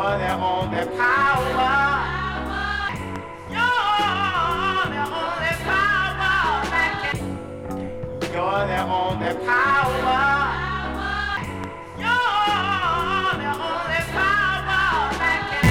You're the only power. You're the only power that can. You're the only power. You're the only power that can.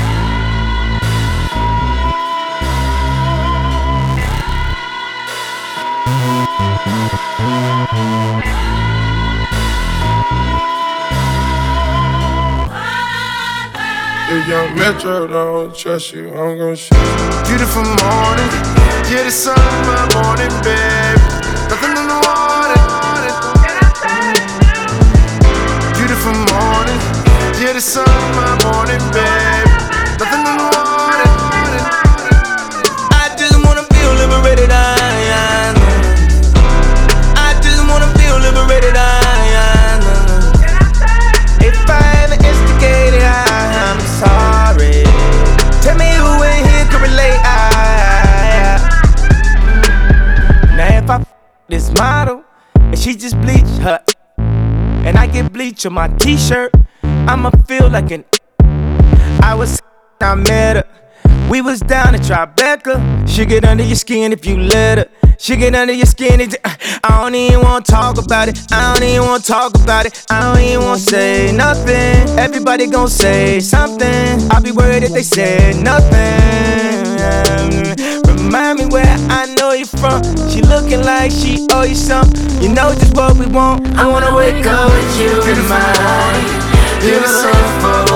If Young Metro don't trust you, I'm gon' shoot you. Beautiful morning, yeah, the sun in my morning, babe. Nothing in the water. Beautiful morning, yeah, the sun in my morning, babe. Nothing in the water. I just wanna feel liberated, I just wanna feel liberated, if I ever instigated, I'm sorry. Tell me who in here can relate. Now if I this model and she just bleach her, and I get bleach on my t-shirt, I'ma feel like an. I met her. We was down at Tribeca. She get under your skin if you let her. She get under your skin. I don't even wanna talk about it. I don't even wanna talk about it. I don't even wanna say nothing. Everybody gon' say something. I'll be worried if they say nothing. Remind me where I know you from. She looking like she owe you something. You know just what we want. I wanna wake up with you in my life. Beautiful